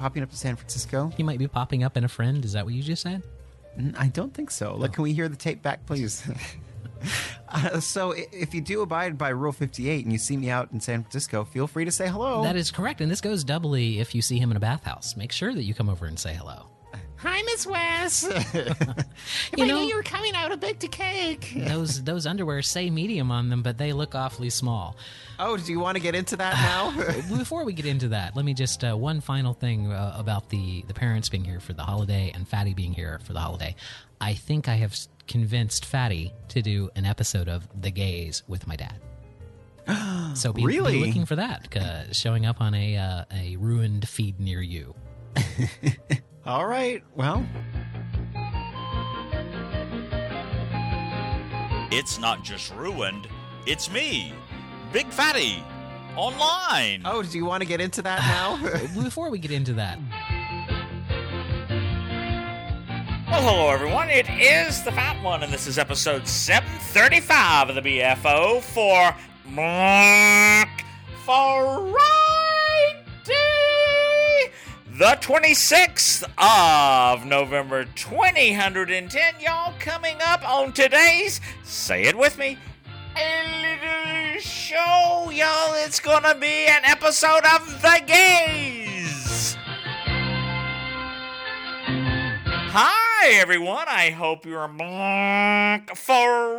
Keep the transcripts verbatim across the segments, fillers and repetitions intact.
popping up to San Francisco? He might be popping up in a friend. Is that what you just said? I don't think so. Like, oh. Can we hear the tape back, please? uh, so if you do abide by Rule fifty-eight and you see me out in San Francisco, feel free to say hello. That is correct. And this goes doubly if you see him in a bathhouse. Make sure that you come over and say hello. Hi, Miss West. you know, you were coming out, I baked a cake. those those underwear say medium on them, but they look awfully small. Oh, do you want to get into that now? Before we get into that, let me just uh, one final thing uh, about the the parents being here for the holiday and Fatty being here for the holiday. I think I have convinced Fatty to do an episode of The Gays with my dad. So be, really? be looking for that, uh, showing up on a uh, a ruined feed near you. All right, well. It's not just ruined, it's me, Big Fatty, online. Oh, do you want to get into that now? Before we get into that. Well, hello, everyone. It is the Fat One, and this is episode seven thirty-five of the B F O for Black Friday, the twenty-sixth of November, twenty ten. Y'all, coming up on today's, say it with me, a little show, y'all. It's gonna be an episode of The Gays. Hi, everyone. I hope your Black Friday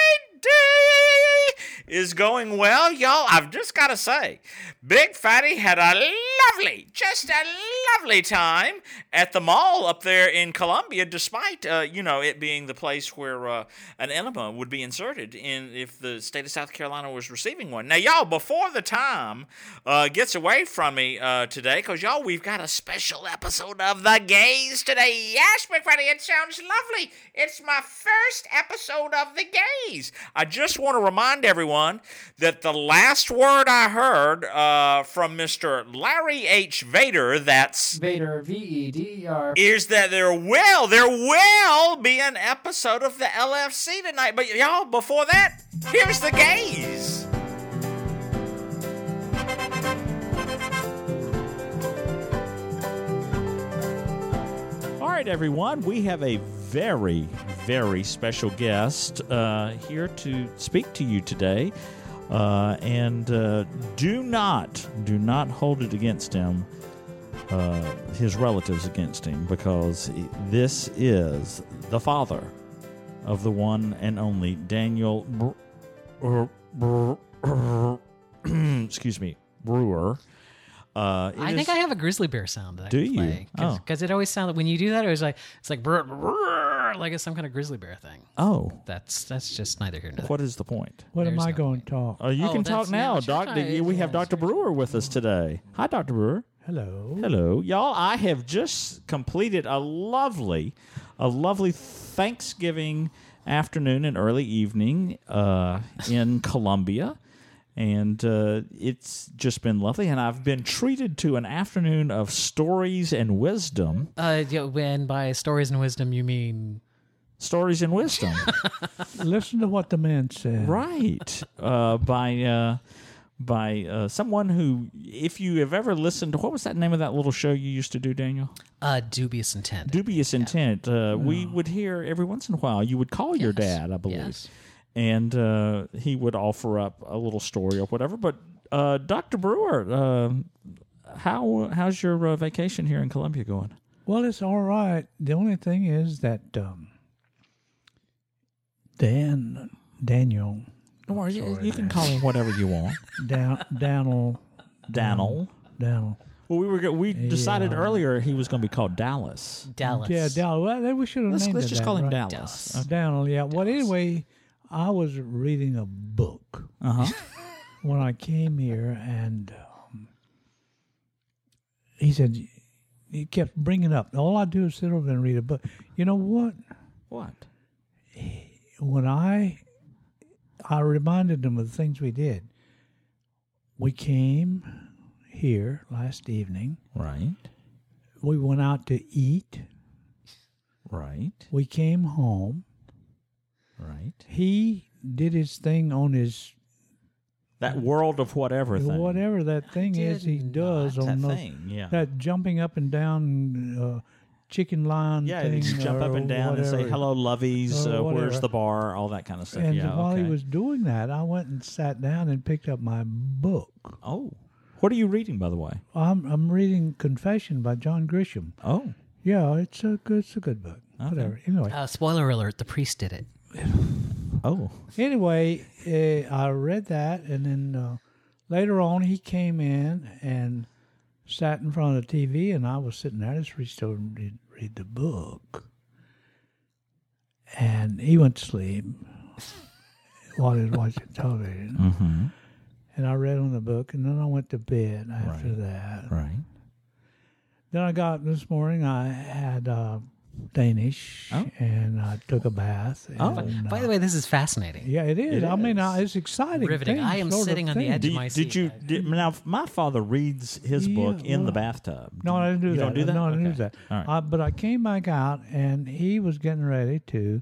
is going well. Y'all, I've just got to say, Big Fatty had a lovely, just a lovely time at the mall up there in Columbia, despite, uh, you know, it being the place where uh, an enema would be inserted in if the state of South Carolina was receiving one. Now, y'all, before the time uh, gets away from me uh, today, because, y'all, we've got a special episode of The Gays today. Yes, Big Fatty, it sounds lovely. It's my first episode of The Gays. I just want to remind everyone that the last word I heard uh, from Mister Larry H. Vader, that's Vader, V E D E R, is that there will, there will be an episode of the L F C tonight. But y'all, before that, here's The Gays. All right, everyone, we have a very, very special guest uh, here to speak to you today. Uh, and uh, do not, do not hold it against him, uh, his relatives against him, because this is the father of the one and only Daniel Br- Br- Br- excuse me, Brewer. Uh, I is, think I have a grizzly bear sound that do I can play. you? Because oh. it always sounded, when you do that, it was like, it's like, brr, brr, like it's some kind of grizzly bear thing. Oh. That's that's just neither here nor there. What is the point? What There's am I no going point. to talk? Oh, you Oh, can that's talk now. not- Doctor. sure, We yeah, have Doctor sure. Brewer with us today. Hi, Doctor Brewer. Hello. Hello, y'all. I have just completed a lovely, a lovely Thanksgiving afternoon and early evening uh, in Columbia, and uh, it's just been lovely. And I've been treated to an afternoon of stories and wisdom. Uh, yeah, when by stories and wisdom, you mean... Stories and wisdom, Listen to what the man said. right? Uh, by uh, by uh, someone who, if you have ever listened to, what was that name of that little show you used to do, Daniel? Uh, dubious intent. Dubious Intent. Uh, we would hear every once in a while. You would call your Yes. dad, I believe, Yes. and uh, he would offer up a little story or whatever. But uh, Doctor Brewer, uh, how how's your uh, vacation here in Columbia going? Well, it's all right. The only thing is that um, Dan, Daniel, Or you, sorry, you can Dan. call him whatever you want. Dan, Daniel, Daniel. Daniel. Well, we were go- we decided Yeah. earlier he was going to be called Dallas. Dallas. Yeah, Daniel. Well, we should have Let's named let's it just that, call him right? Dallas. Dallas. Daniel, yeah. Well, anyway, I was reading a book Uh huh. when I came here, and um, he said, he kept bringing up, all I do is sit over and read a book. You know what? What? When I, I reminded him of the things we did. We came here last evening. Right. We went out to eat. Right. We came home. Right. He did his thing on his That world of whatever thing. Whatever that thing is he did does not. on That those, thing, yeah. that jumping up and down uh, chicken line Yeah, thing. you just jump or up and down and say, whatever. hello, loveys, Or uh, where's whatever. the bar, all that kind of stuff. And yeah, while okay. he was doing that, I went and sat down and picked up my book. Oh. What are you reading, by the way? I'm I'm reading Confession by John Grisham. Oh. Yeah, it's a good it's a good book. Whatever. Anyway, Uh, spoiler alert: the priest did it. Oh. anyway, uh, I read that, and then uh, later on he came in and sat in front of the T V, and I was sitting there. I just reached over and read, read the book, and he went to sleep while he was watching television. Mm-hmm. And I read on the book, and then I went to bed after Right. that. Right. Then I got up this morning. I had uh, Danish, Oh. and I took a bath. Oh. and, By uh, the way, this is fascinating. yeah, it is. It I mean, is. uh, it's exciting. Riveting. thing, I am sort of sitting on the thing. edge Did, of my you- seat. did you did, now? My father reads his Yeah, book in the well, bathtub. No, I didn't do you that. Don't do that. No, I didn't Okay. do that. All right. Uh, but I came back out, and he was getting ready to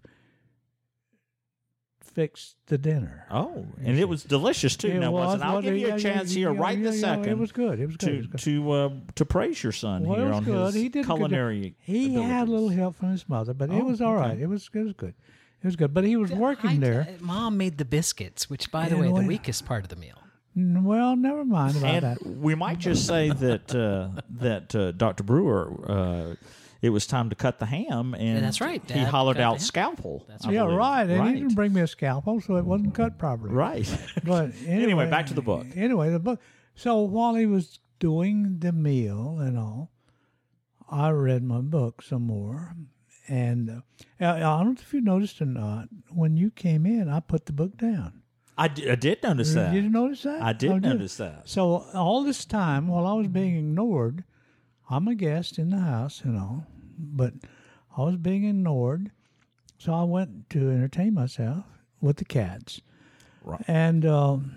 fix the dinner. Oh, and it was delicious too. It now, was, wasn't it? I'll wasn't give it? you a Yeah, chance yeah, here, yeah, right yeah, this yeah, second. It was good. It was good. It to was good. to uh, to praise your son Well, here it was on good. his He did a good job. culinary. He had a little abilities. help from his mother, but Oh, it was all right. okay. It was it was good. It was good. But he was working I- there. uh, Mom made the biscuits, which, by the Yeah, way, the well, weakest part of the meal. N- Well, never mind about And that. we might just say that uh, that uh, Doctor Brewer, uh, it was time to cut the ham, and Yeah, that's right. He Dad hollered cut the out ham. scalpel. That's I Yeah, believe. right. And right. he didn't bring me a scalpel, so it wasn't cut properly. Right. But anyway, Anyway, back to the book. Anyway, the book. So while he was doing the meal and all, I read my book some more. And uh, I I don't know if you noticed or not, when you came in, I put the book down. I, d- I did notice that. Did you notice that? I did Oh, notice that. So all this time, while I was being ignored, I'm a guest in the house, you know, but I was being ignored. So I went to entertain myself with the cats. Right. And um,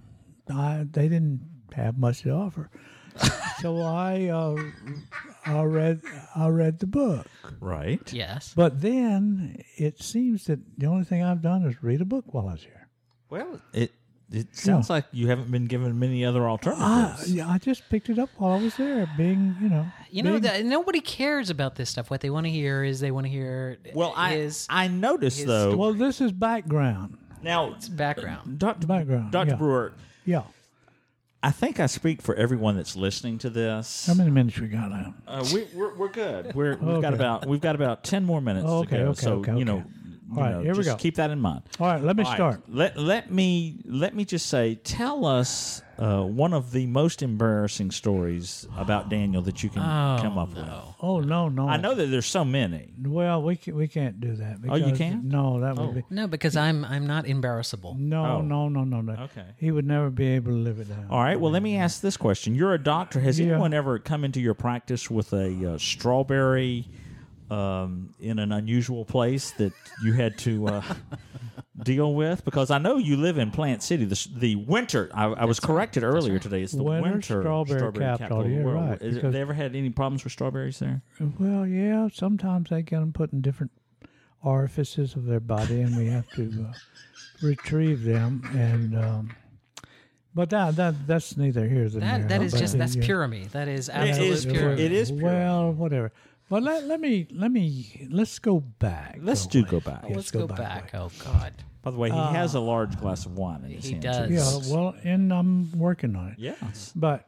I they didn't have much to offer. So I uh, I read I read the book. Right. Yes. But then it seems that the only thing I've done is read a book while I was here. Well, it it sounds like you haven't been given many other I, alternatives. yeah, I just picked it up while I was there, being, you know. You know, being- that nobody cares about this stuff. What they want to hear is they want to hear well, I his I noticed his though. Well, this is background. now, background. Doctor Background, Doctor yeah. Brewer, Yeah. I think I speak for everyone that's listening to this. How many minutes we got now? Uh, we, we're we're good. We're, we've got Okay. about we've got about ten more minutes Oh, to okay, go. okay, so okay, you know, okay. you All right, know, here we just go. keep that in mind. All right, let me All right, start. Let let me let me just say, tell us uh, one of the most embarrassing stories about Daniel that you can Oh, come up no. with. Oh, no, no. I know that there's so many. Well, we can, we can't do that. Oh, you because- can't? No, that would Oh. be. No, because I'm I'm not embarrassable. No, Oh. no, no, no, no. Okay. He would never be able to live it down. All right. Well, let me ask this question: you're a doctor. Has Yeah. anyone ever come into your practice with a uh, strawberry um, in an unusual place that you had to uh, deal with? Because I know you live in Plant City. The, the winter. I, I was corrected earlier today. It's the Winter winter strawberry capital, of the you're world. right, Is it- because- they ever had any problems with strawberries there? Well, yeah, sometimes they get them put in different orifices of their body, and we have to uh, retrieve them. And um, but that that that's neither here nor there. That that is but, just uh, that's yeah. pure me. That is It absolute is pure. pure. It is pure. Well, whatever. But let, let me let me let's go back. Let's a do way. go back. Let's go go back a back. way. Oh God. By the way, he has a large glass of wine in his He hand. does. too. Yeah, well, and I'm working on it. Yes. But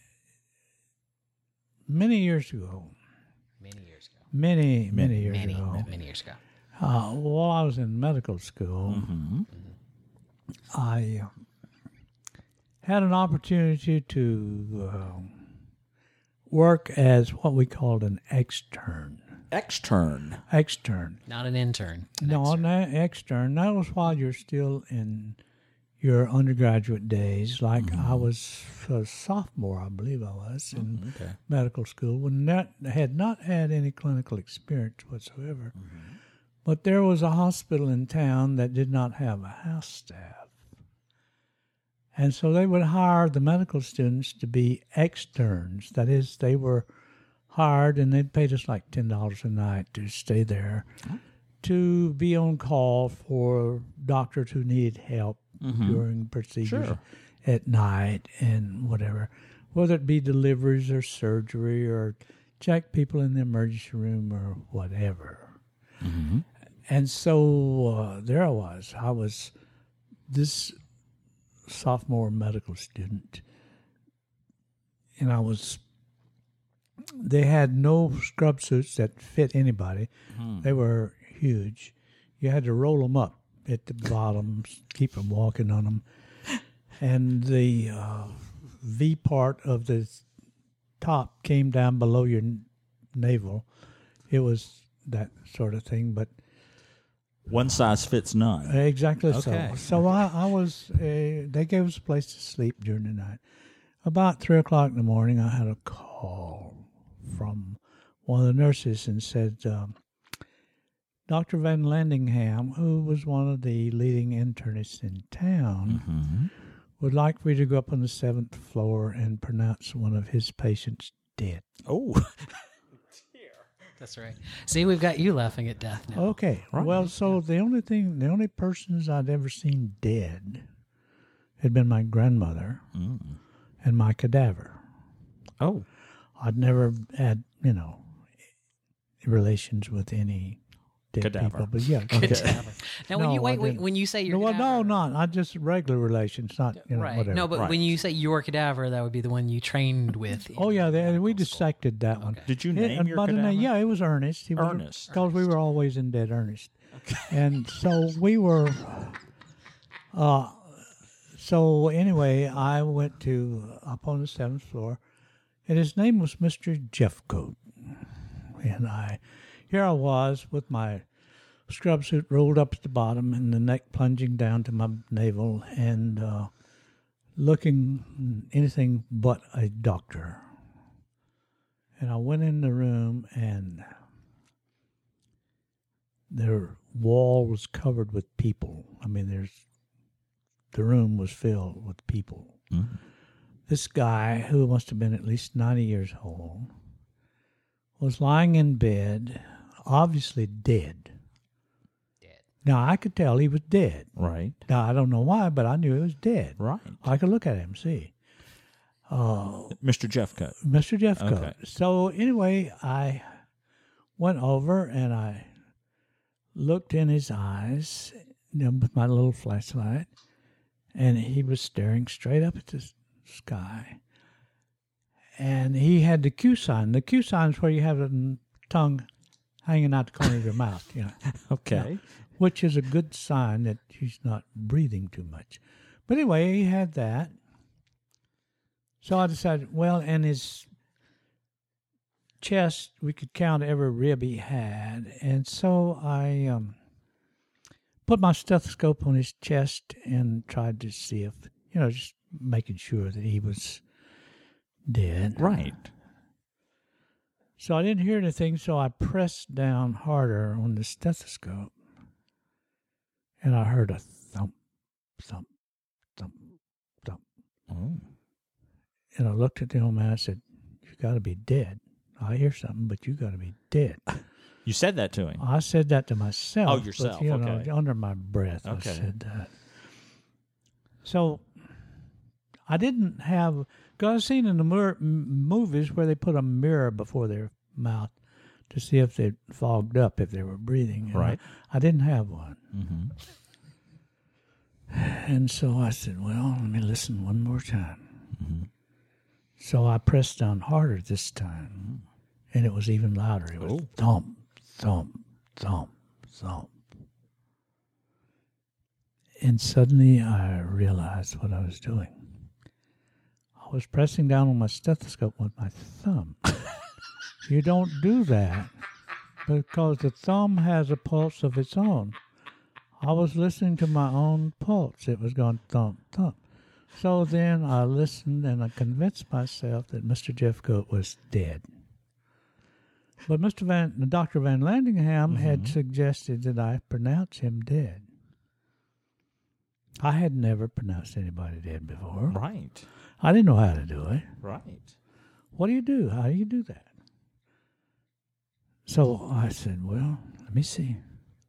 many years ago, Many years ago. many many years Many ago, many years ago. uh, while I was in medical school, Mm-hmm. I had an opportunity to uh, work as what we called an extern. Extern. Extern. Not an intern. An No, extern. an extern. That was while you're still in your undergraduate days. Like Mm-hmm. I was a sophomore, I believe I was, in Okay. medical school, when not, had not had any clinical experience whatsoever. Mm-hmm. But there was a hospital in town that did not have a house staff. And so they would hire the medical students to be externs. That is, they were hired and they'd paid us like ten dollars a night to stay there, to be on call for doctors who needed help during procedures. Sure. at night and whatever, whether it be deliveries or surgery or check people in the emergency room or whatever. Mm-hmm. And so uh, there I was. I was this sophomore medical student, and I was, they had no scrub suits that fit anybody. Mm. They were huge. You had to roll them up at the bottom, keep them walking on them. And the uh, V part of the top came down below your n- navel. It was that sort of thing, but One size fits none. exactly Okay. so. So I, I was, uh, they gave us a place to sleep during the night. About three o'clock in the morning, I had a call from one of the nurses and said, um, Doctor Van Landingham, who was one of the leading internists in town, Mm-hmm. would like for you to go up on the seventh floor and pronounce one of his patients dead. Oh, That's right. See, we've got you laughing at death now. Okay. Right. Well, so the only thing, the only persons I'd ever seen dead had been my grandmother mm. and my cadaver. oh, I'd never had, you know, relations with any dead Cadaver. people. But yeah. Cadaver. Now, when No, you I wait, wait, didn't. when you say your No, well, no, cadaver, not not just regular relations, not you know right? whatever. No, but Right. when you say your cadaver, that would be the one you trained with. in Oh yeah, they, we medical school. dissected that one. Okay. did you It- name and your by the cadaver? name- yeah, it was Ernest. He was, Ernest. because we were always in dead earnest. And so we were. Uh, so anyway, I went to up on the seventh floor, and his name was Mister Jeffcoat, and I, here I was with my scrub suit rolled up at the bottom and the neck plunging down to my navel, and uh, looking anything but a doctor. And I went in the room, and their wall was covered with people. I mean, there's the room was filled with people. Mm. This guy, who must have been at least ninety years old, was lying in bed, obviously dead. Dead. Now, I could tell he was dead. Right, Now, I don't know why, but I knew he was dead. right. I could look at him, see. Uh, Mister Jeffcoat. Mister Jeffcoat. Okay. So anyway, I went over and I looked in his eyes, you know, with my little flashlight, and he was staring straight up at the s- sky. And he had the Q sign. The Q sign is where you have the n- tongue hanging out the corner of your mouth, you know, Okay. which is a good sign that he's not breathing too much. But anyway, he had that. So I decided, well, and his chest, we could count every rib he had. And so I um, put my stethoscope on his chest and tried to see if, you know, just making sure that he was dead. Right. So I didn't hear anything, so I pressed down harder on the stethoscope. And I heard a thump, thump, thump, thump. Oh. And I looked at the old man and I said, you got to be dead. I hear something, but you got to be dead. You said that to him. I said that to myself. Oh, yourself, But, you know, okay. under my breath, Okay. I said that. So I didn't have, because I've seen in the mir- m- movies where they put a mirror before their mouth to see if they fogged up, if they were breathing. And Right. I, I didn't have one. Mm-hmm. And so I said, well, let me listen one more time. Mm-hmm. So I pressed down harder this time, and it was even louder. It was Oh. thump, thump, thump, thump. And suddenly I realized what I was doing. I was pressing down on my stethoscope with my thumb. You don't do that because the thumb has a pulse of its own. I was listening to my own pulse. It was going thump, thump. So then I listened and I convinced myself that Mister Jeffcoat was dead. But Mister Van, Doctor Van Landingham had suggested that I pronounce him dead. I had never pronounced anybody dead before. Right. I didn't know how to do it. Right. What do you do? How do you do that? So I said, well, let me see.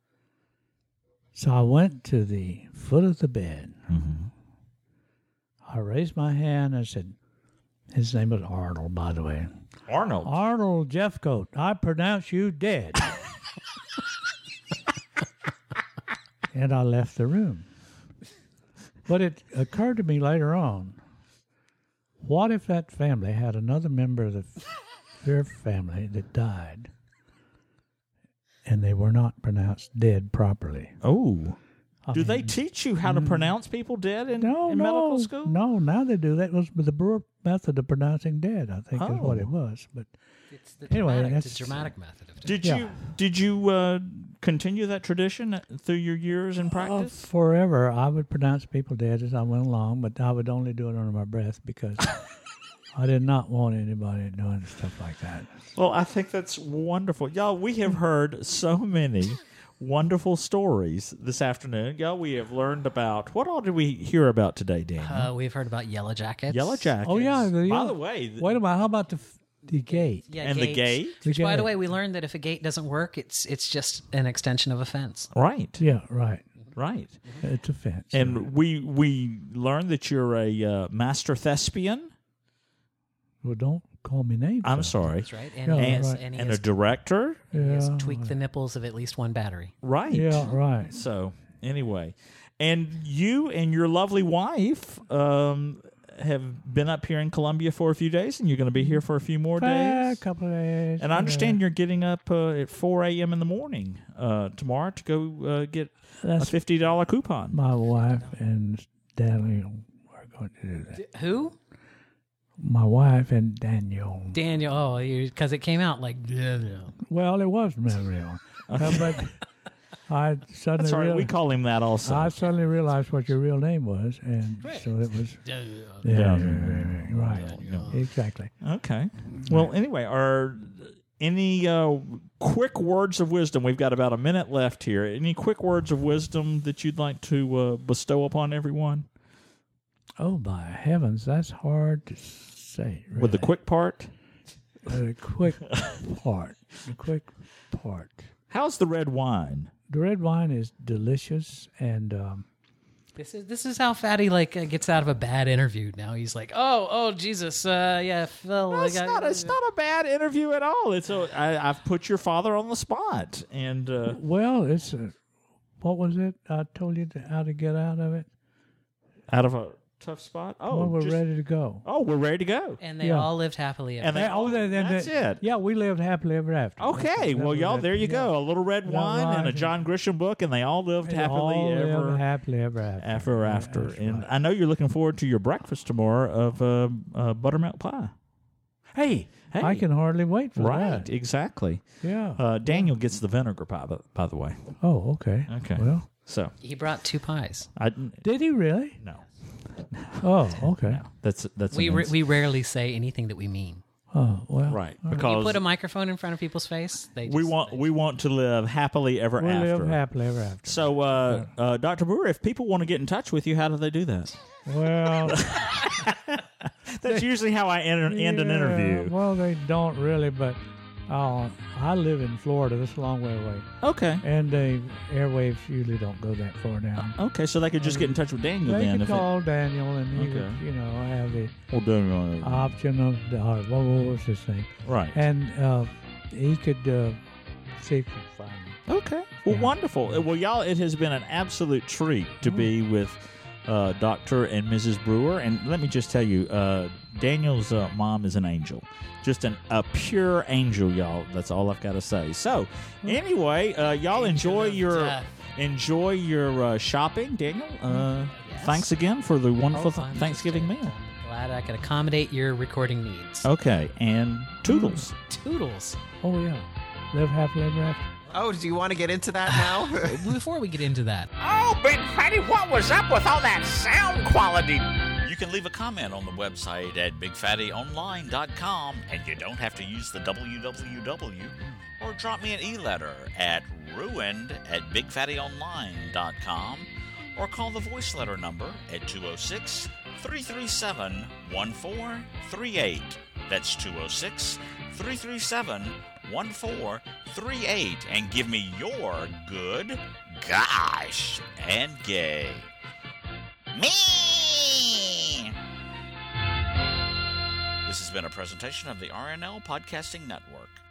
So I went to the foot of the bed. Mm-hmm. I raised my hand and said, his name was Arnold, by the way. Arnold. Arnold Jeffcoat, I pronounce you dead. And I left the room. But it occurred to me later on, what if that family had another member of the, their family that died and they were not pronounced dead properly? Oh. I Do mean, they teach you how to pronounce people dead in, no, in no, medical school? No, now they do that. It was the Brewer method of pronouncing dead, I think is what Oh. it was. But It's the Anyway, dramatic, that's- the dramatic method of Did Yeah. you did you uh, continue that tradition through your years in uh, practice? forever, I would pronounce people dead as I went along, but I would only do it under my breath because I did not want anybody doing stuff like that. Well, I think that's wonderful. Y'all, we have heard so many wonderful stories this afternoon. Y'all, we have learned about, what all did we hear about today, Daniel? Uh, we've heard about Yellow Jackets. Yellow Jackets. Oh, yeah. The, By yeah. the way, th- Wait a minute. How about the, f- the gate? Yeah, and the gates. gate? Which, by the gate. way, we learned that if a gate doesn't work, it's it's just an extension of a fence. Right, Yeah, right. right. It's a fence. And we we learned that you're a uh, master thespian. Well, don't call me names. I'm sir. sorry. That's right. And, Yeah, he has, right. and he And a has, director. he has Yeah, tweaked the nipples of at least one battery. Right. Yeah, right. So, anyway. And you and your lovely wife um, have been up here in Columbia for a few days, and you're going to be here for a few more A days. couple of days. And I understand you're getting up uh, at four a.m. in the morning uh, tomorrow to go uh, get a That's fifty dollars coupon. my wife and Daniel are going to do that. Who? My wife and Daniel. Daniel. Oh, because it came out like Daniel. Well, it was Daniel. uh, but I suddenly That's all right. real- We call him that also. I suddenly realized what your real name was, and so it was. Yeah, Yeah. right. Exactly. Okay. Well, anyway, are any uh, quick words of wisdom? We've got about a minute left here. Any quick words of wisdom that you'd like to uh, bestow upon everyone? Oh, by heavens, that's hard to say. Really. With the quick part? Uh, the quick part. The quick part. How's the red wine? The red wine is delicious, and um, This is this is how Fatty like uh, gets out of a bad interview. Now he's like, oh, oh, Jesus, uh, yeah, Phil. I It's got- not, it's not a bad interview at all. It's a, I, I've put your father on the spot. And uh, well, it's a, what was it? I told you to, how to get out of it. out of a tough spot? Oh, well, we're just- ready to go. Oh, we're ready to go. and they Yeah. all lived happily ever And they, Yeah, oh, then- then- that's then- it. Yeah, we lived happily ever after. Okay, That well, was y'all, it. there you Yeah. go. A little red Yeah, wine and a right. John Grisham book, and they all lived They happily all ever lived happily ever after. after Yeah, after. that's And right. I know you're looking forward to your breakfast tomorrow of uh, uh, buttermilk pie. Hey, hey, I can hardly wait for right, that. exactly. Yeah. Uh, Daniel gets the vinegar pie, by, by the way. oh, okay. Okay. Well, So He brought two pies. I did he really? no, Oh, okay. no. That's that's We an ra- ins- we rarely say anything that we mean. Oh, well. right You because put a microphone in front of people's face. They just, we want they- we want to live happily ever We after. live happily ever after. So, uh, uh, Doctor Brewer, if people want to get in touch with you, how do they do that? Well, That's usually how I end, end an yeah, interview. Well, they don't really, but uh, I live in Florida. That's a long way away. Okay. And the airwaves usually don't go that far down. Okay, so they could just get in touch with Daniel They then. could If call Daniel, and he Okay. would, you know, have the it, well, Daniel, option of the, uh, what was his name? right. And uh, he could uh, see if he could find me. Okay. Well, Yeah. wonderful. Uh, Well, y'all, it has been an absolute treat to be with uh, Doctor and Missus Brewer. And let me just tell you, uh, Daniel's uh, mom is an angel. Just an, a pure angel, y'all. That's all I've got to say. So, anyway, uh, y'all enjoy of your death. enjoy your uh, shopping, Daniel. Uh, Yes. Thanks again for the wonderful Oh, I'm Thanksgiving just, uh, meal. Glad I could accommodate your recording needs. Okay, and toodles. Toodles. Oh, yeah. Live happily ever after. Oh, do you want to get into that now? Before we get into that, Oh, Big Fatty, what was up with all that sound quality? You can leave a comment on the website at big fatty online dot com, and you don't have to use the w w w, or drop me an e-letter at ruined at big fatty online dot com, or call the voice letter number at two oh six, three three seven, one four three eight. That's two oh six, three three seven, one four three eight, and give me your good, gosh, and gay. Me! This has been a presentation of the R N L Podcasting Network.